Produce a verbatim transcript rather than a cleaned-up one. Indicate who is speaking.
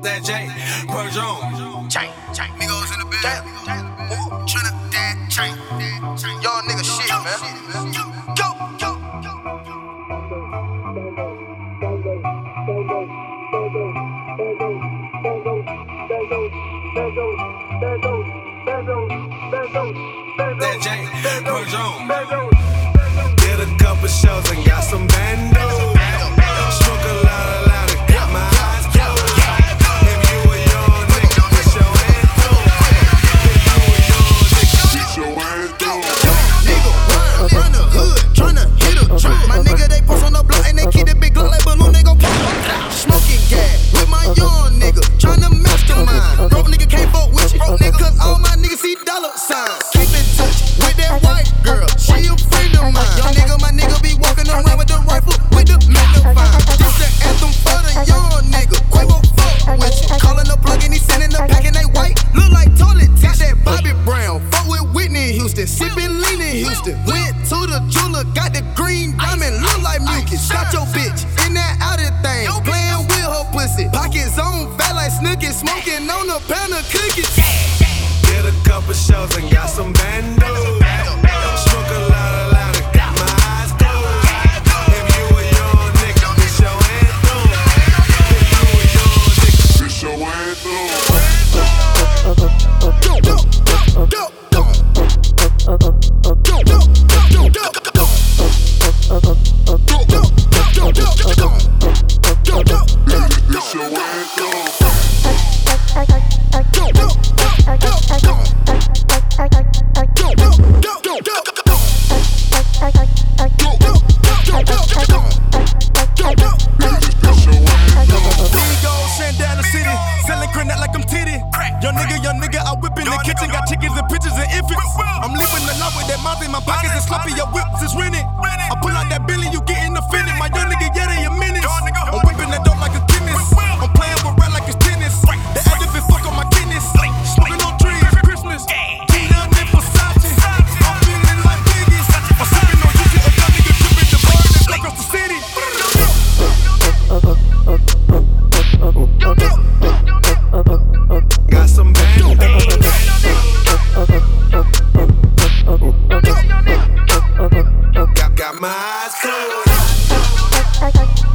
Speaker 1: That J, Per Jones.
Speaker 2: Chain, chain. Migos in the building. Trinidad, chain. Young nigga shit, man. Go, go, go.
Speaker 1: That J, Per Jones. Did a couple shows and got some bando. Smoke a lot of loud and got my eyes closed. If you a young nigga, push your hand through. If you a young nigga, push your hand through.
Speaker 2: Nigga run around the hood, tryna hit a drum. My nigga, they post on the block and they keep the big glock like balloon, they gon' pop. Smoking gas with my young nigga, tryna mastermind. Broke nigga can't fuck with you, broke nigga, cause all my niggas see dollar signs. Keep in touch with that white girl, she a friend of mine. Young nigga, my nigga be walking around with the rifle, with the magnifying. This the anthem for the young nigga, Quavo fuck with you. Calling the plug and he sending the pack and they white, look like toilet. Got that Bobby Brown, fuck with Whitney Houston, sippin' lean in Houston. Went to the jeweler, got the green diamond, look like mucus. Shot your bitch in that outer thing, playing with her pussy. Pockets on fat like Snooki, smoking on a pound of cookies.
Speaker 1: Did a couple shows and got some bando. Smoke a lot of loud and got my eyes closed. If you a young nigga, push your hand through. If you a young nigga, push your hand through.
Speaker 2: Go, go, go, go, go. Go, go, go, go, go. Go, go, go, go. Go, go, go, go. Go, go,
Speaker 1: Push your hand through.
Speaker 3: Selling crack like I'm titty. Young nigga, young nigga, I whip in the kitchen. Got chickens and pictures and infants. I'm living the life with that mouth in my pockets and sloppy. Your whips is rented. I pull out that billy, you getting offended. My young nigga, yeah, they a menace. I'm whipping that dope like a chemist. I'm playing with rap like it's tennis. The addict been fuck on my kidneys. Smoking on trees, Christmas. T-Nut and Versace. I'm feeling like Biggie. I'm sipping on juicy. A young nigga tripping the bird that's across the city.
Speaker 1: Got some bando. Got, got my eyes closed.